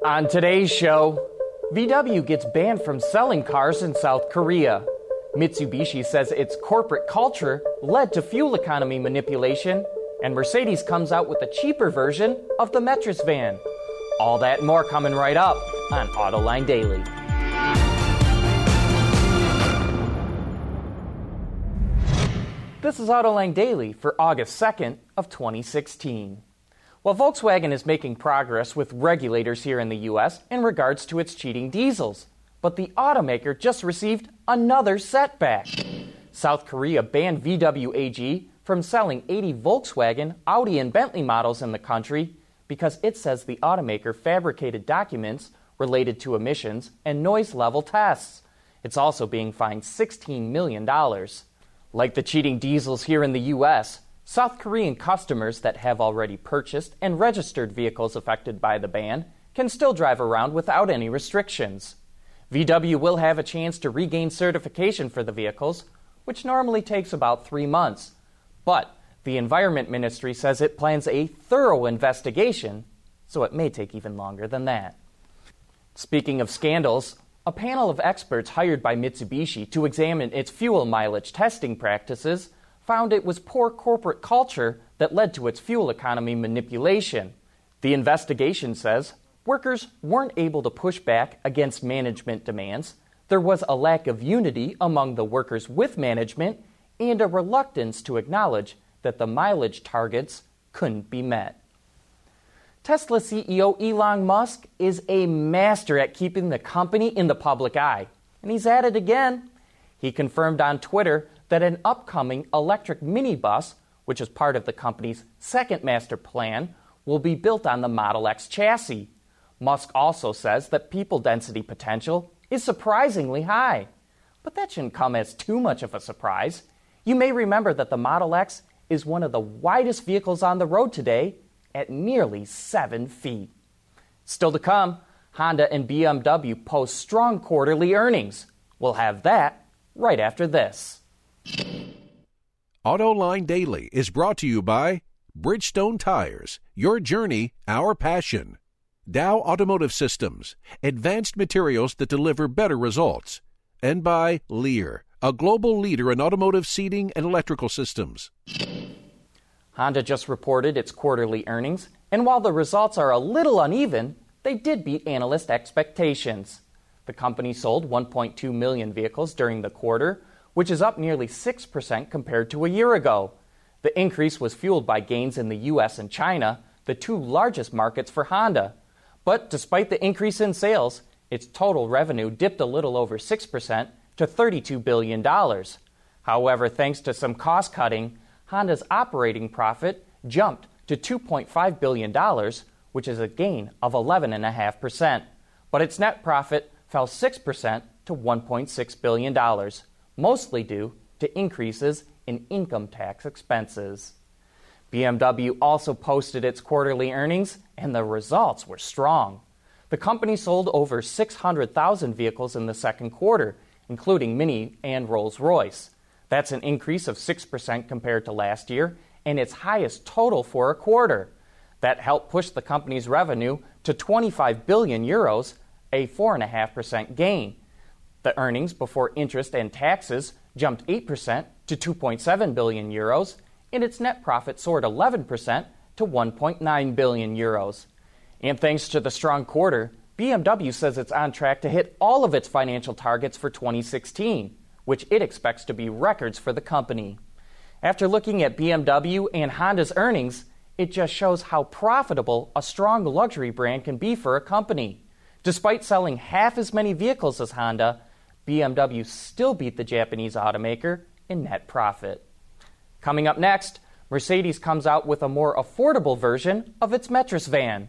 On today's show, VW gets banned from selling cars in South Korea. Mitsubishi says its corporate culture led to fuel economy manipulation, and Mercedes comes out with a cheaper version of the Metris van. All that and more coming right up on Autoline Daily. This is Autoline Daily for August 2nd of 2016. Well, Volkswagen is making progress with regulators here in the U.S. in regards to its cheating diesels. But the automaker just received another setback. South Korea banned VW AG from selling 80 Volkswagen, Audi, and Bentley models in the country because it says the automaker fabricated documents related to emissions and noise level tests. It's also being fined $16 million. Like the cheating diesels here in the U.S., South Korean customers that have already purchased and registered vehicles affected by the ban can still drive around without any restrictions. VW will have a chance to regain certification for the vehicles, which normally takes about 3 months. But the Environment Ministry says it plans a thorough investigation, so it may take even longer than that. Speaking of scandals, a panel of experts hired by Mitsubishi to examine its fuel mileage testing practices found it was poor corporate culture that led to its fuel economy manipulation. The investigation says workers weren't able to push back against management demands, there was a lack of unity among the workers with management, and a reluctance to acknowledge that the mileage targets couldn't be met. Tesla CEO Elon Musk is a master at keeping the company in the public eye, and he's at it again. He confirmed on Twitter that an upcoming electric minibus, which is part of the company's second master plan, will be built on the Model X chassis. Musk also says that people density potential is surprisingly high. But that shouldn't come as too much of a surprise. You may remember that the Model X is one of the widest vehicles on the road today at nearly 7 feet. Still to come, Honda and BMW post strong quarterly earnings. We'll have that right after this. Autoline Daily is brought to you by Bridgestone Tires, your journey, our passion. Dow Automotive Systems, advanced materials that deliver better results. And by Lear, a global leader in automotive seating and electrical systems. Honda just reported its quarterly earnings, and while the results are a little uneven, they did beat analyst expectations. The company sold 1.2 million vehicles during the quarter, which is up nearly 6% compared to a year ago. The increase was fueled by gains in the U.S. and China, the two largest markets for Honda. But despite the increase in sales, its total revenue dipped a little over 6% to $32 billion. However, thanks to some cost cutting, Honda's operating profit jumped to $2.5 billion, which is a gain of 11.5%. But its net profit fell 6% to $1.6 billion, mostly due to increases in income tax expenses. BMW also posted its quarterly earnings, and the results were strong. The company sold over 600,000 vehicles in the second quarter, including Mini and Rolls-Royce. That's an increase of 6% compared to last year, and its highest total for a quarter. That helped push the company's revenue to 25 billion euros, a 4.5% gain. The earnings before interest and taxes jumped 8% to 2.7 billion euros, and its net profit soared 11% to 1.9 billion euros. And thanks to the strong quarter, BMW says it's on track to hit all of its financial targets for 2016, which it expects to be records for the company. After looking at BMW and Honda's earnings, it just shows how profitable a strong luxury brand can be for a company. Despite selling half as many vehicles as Honda, BMW still beat the Japanese automaker in net profit. Coming up next, Mercedes comes out with a more affordable version of its Metris van.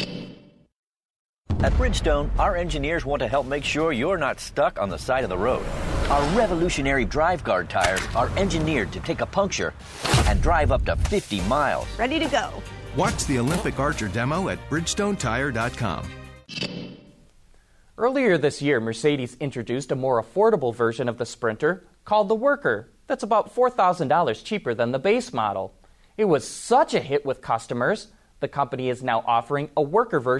At Bridgestone, our engineers want to help make sure you're not stuck on the side of the road. Our revolutionary Drive Guard tires are engineered to take a puncture and drive up to 50 miles. Ready to go. Watch the Olympic Archer demo at BridgestoneTire.com. Earlier this year, Mercedes introduced a more affordable version of the Sprinter called the Worker that's about $4,000 cheaper than the base model. It was such a hit with customers, the company is now offering a Worker version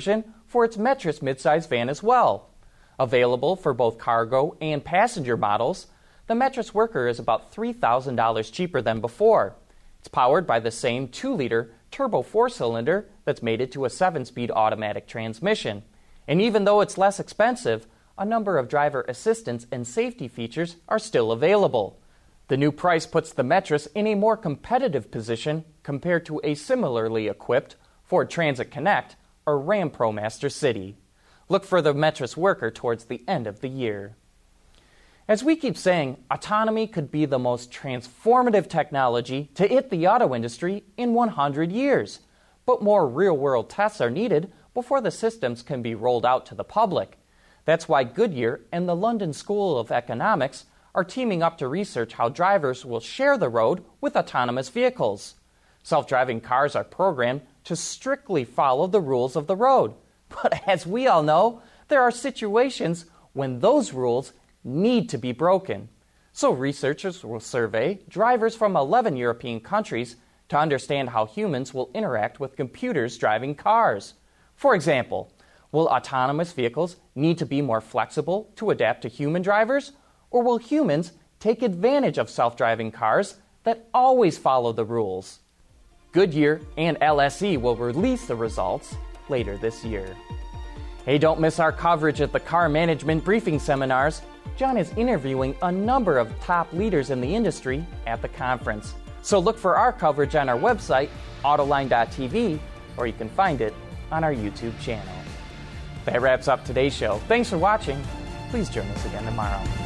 for its Metris midsize van as well. Available for both cargo and passenger models, the Metris Worker is about $3,000 cheaper than before. It's powered by the same 2-liter turbo 4-cylinder that's mated to a 7-speed automatic transmission. And even though it's less expensive, a number of driver assistance and safety features are still available. The new price puts the Metris in a more competitive position compared to a similarly equipped Ford Transit Connect or Ram ProMaster City. Look for the Metris Worker towards the end of the year. As we keep saying, autonomy could be the most transformative technology to hit the auto industry in 100 years. But more real-world tests are needed before the systems can be rolled out to the public. That's why Goodyear and the London School of Economics are teaming up to research how drivers will share the road with autonomous vehicles. Self-driving cars are programmed to strictly follow the rules of the road. But as we all know, there are situations when those rules need to be broken. So researchers will survey drivers from 11 European countries to understand how humans will interact with computers driving cars. For example, will autonomous vehicles need to be more flexible to adapt to human drivers? Or will humans take advantage of self-driving cars that always follow the rules? Goodyear and LSE will release the results later this year. Hey, don't miss our coverage at the Car Management Briefing Seminars. John is interviewing a number of top leaders in the industry at the conference. So look for our coverage on our website, Autoline.tv, or you can find it on our YouTube channel. That wraps up today's show. Thanks for watching. Please join us again tomorrow.